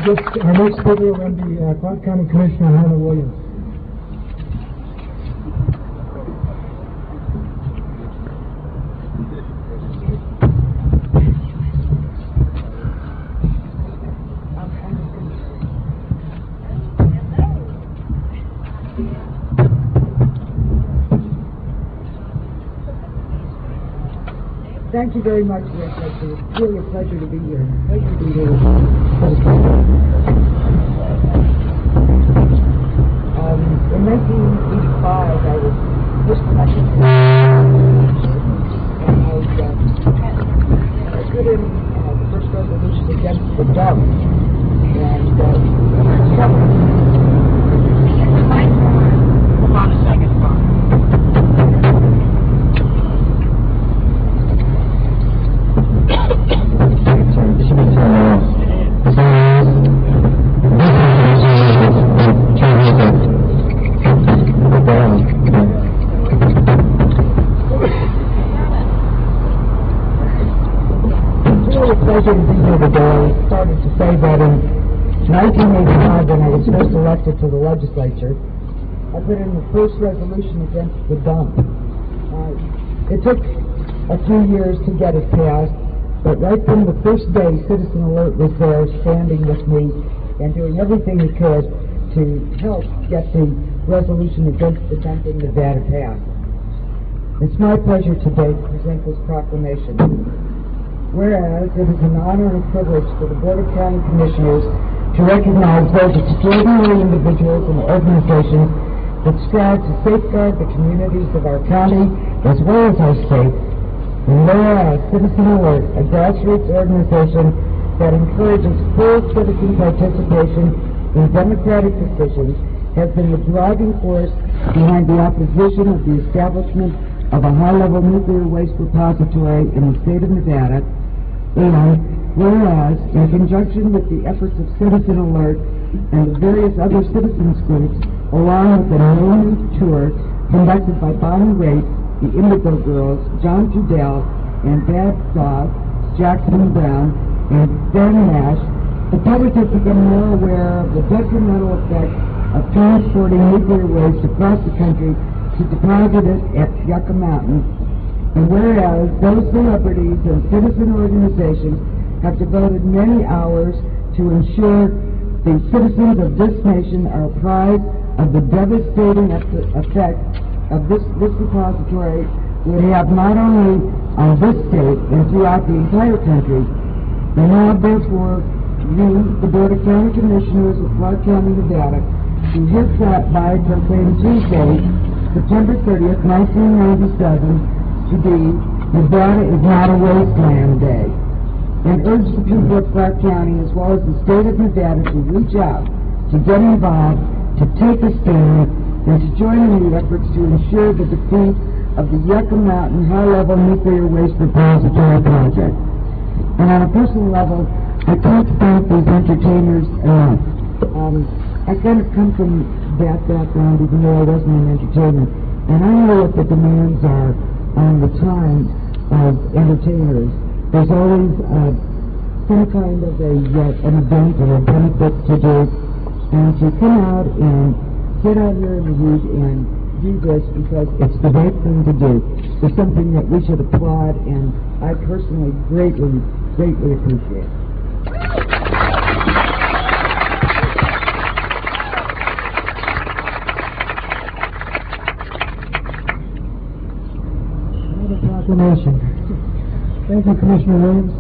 Our next speaker will be Clark County Commissioner Hannah Williams. Thank you very much, Rick. It's really a pleasure to be here. Pleasure to be here. In 1985, I was first elected to and I put in the first resolution against the dump. And about a second time. Pleasure to be here today. I started to say that in 1985, when I was first elected to the legislature, I put in the first resolution against the dump. It took a few years to get it passed, but right from the first day, Citizen Alert was there standing with me and doing everything he could to help get the resolution against the dump in Nevada passed. It's my pleasure today to present this proclamation. Whereas it is an honor and privilege for the Board of County Commissioners to recognize those extraordinary individuals and organizations that strive to safeguard the communities of our county as well as our state. And whereas Citizen Alert, a grassroots organization that encourages full citizen participation in democratic decisions, has been the driving force behind the opposition of the establishment of a high-level nuclear waste repository in the state of Nevada, and whereas, in conjunction with the efforts of Citizen Alert and the various other citizens groups, along with a naming tour conducted by Bonnie Raitt, the Indigo Girls, John Trudell, and Bad Dog, Jackson Brown, and Ben Nash, the public has become more aware of the detrimental effects of transporting nuclear waste across the country to deposit it at Yucca Mountain. And whereas those celebrities and citizen organizations have devoted many hours to ensure the citizens of this nation are apprised of the devastating effect of this repository would have not only on this state and throughout the entire country, and now therefore you, the Board of County Commissioners of Clark County, Nevada, do hereby proclaim Tuesday, September 30th, 1997, to be Nevada is not a wasteland day, and urge the people of Clark County as well as the state of Nevada to reach out, to get involved, to take a stand, and to join in the efforts to ensure the defeat of the Yucca Mountain high-level nuclear waste repository project. And on a personal level, I can't thank these entertainers enough. I kind of come from that background, even though I wasn't an entertainer, and I know what the demands are on the time of entertainers. There's always some kind of an event or a benefit to do, and to come out and sit out here in the heat and do this because it's the right thing to do is something that we should applaud, and I personally greatly appreciate. Another proclamation. Thank you, Commissioner Williams.